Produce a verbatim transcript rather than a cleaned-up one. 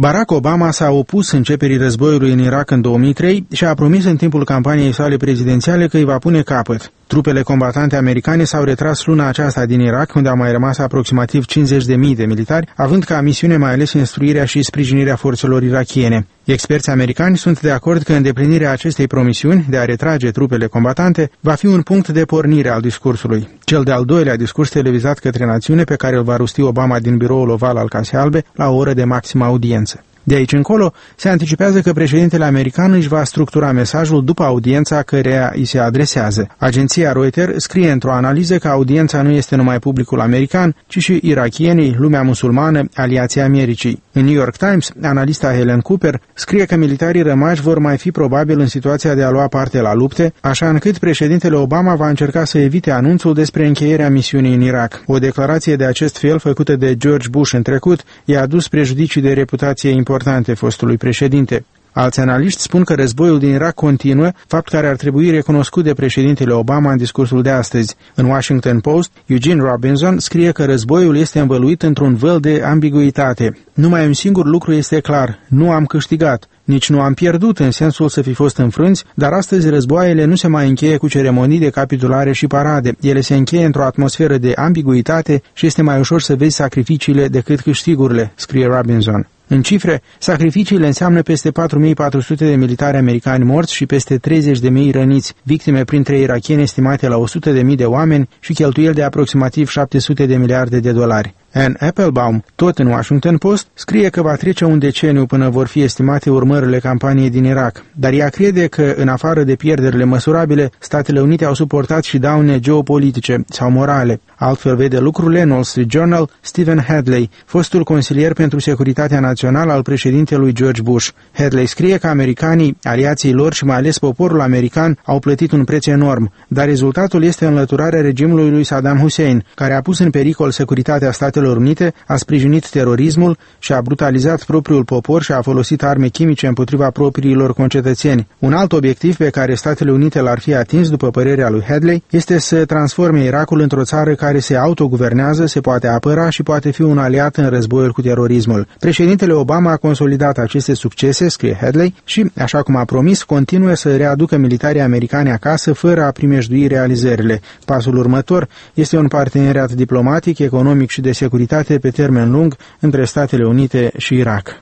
Barack Obama s-a opus începerii războiului în Irak în două mii trei și a promis în timpul campaniei sale prezidențiale că îi va pune capăt. Trupele combatante americane s-au retras luna aceasta din Irak, unde au mai rămas aproximativ cincizeci de mii de militari, având ca misiune mai ales instruirea și sprijinirea forțelor irakiene. Experții americani sunt de acord că îndeplinirea acestei promisiuni de a retrage trupele combatante va fi un punct de pornire al discursului. Cel de-al doilea discurs televizat către națiune pe care îl va rosti Obama din biroul oval al Casei Albe la o oră de maximă audiență. De aici încolo, se anticipează că președintele american își va structura mesajul după audiența căreia îi se adresează. Agenția Reuters scrie într-o analiză că audiența nu este numai publicul american, ci și irakienii, lumea musulmană, aliații Americii. În New York Times, analista Helen Cooper scrie că militarii rămași vor mai fi probabil în situația de a lua parte la lupte, așa încât președintele Obama va încerca să evite anunțul despre încheierea misiunii în Irak. O declarație de acest fel făcută de George Bush în trecut i-a adus prejudicii de reputație importante importante fostului președinte. Alți analiști spun că războiul din Irak continuă, fapt care ar trebui recunoscut de președintele Obama în discursul de astăzi. În Washington Post, Eugene Robinson scrie că războiul este învăluit într-un văl de ambiguitate. Numai un singur lucru este clar: nu am câștigat. Nici nu am pierdut în sensul să fi fost înfrânți, dar astăzi războaiele nu se mai încheie cu ceremonii de capitulare și parade. Ele se încheie într-o atmosferă de ambiguitate și este mai ușor să vezi sacrificiile decât câștigurile, scrie Robinson. În cifre, sacrificiile înseamnă peste patru mii patru sute de militari americani morți și peste treizeci de mii răniți, victime printre irakieni estimate la o sută de mii de oameni și cheltuieli de aproximativ șapte sute de miliarde de dolari. Anne Applebaum, tot în Washington Post, scrie că va trece un deceniu până vor fi estimate urmările campaniei din Irak, dar ea crede că, în afară de pierderile măsurabile, Statele Unite au suportat și daune geopolitice sau morale. Altfel vede lucrurile în Wall Street Journal Stephen Hadley, fostul consilier pentru securitatea națională al președintelui George Bush. Hadley scrie că americanii, aliații lor și mai ales poporul american au plătit un preț enorm, dar rezultatul este înlăturarea regimului lui Saddam Hussein, care a pus în pericol securitatea Statelor Unite, a sprijinit terorismul și a brutalizat propriul popor și a folosit arme chimice împotriva propriilor concetățeni. Un alt obiectiv pe care Statele Unite l-ar fi atins, după părerea lui Hadley, este să transforme Irakul într-o țară care se autoguvernează, se poate apăra și poate fi un aliat în războiul cu terorismul. Președintele Obama a consolidat aceste succese, scrie Hadley, și, așa cum a promis, continuă să readucă militarii americani acasă fără a primejdui realizările. Pasul următor este un parteneriat diplomatic, economic și de securitate pe termen lung între Statele Unite și Irak.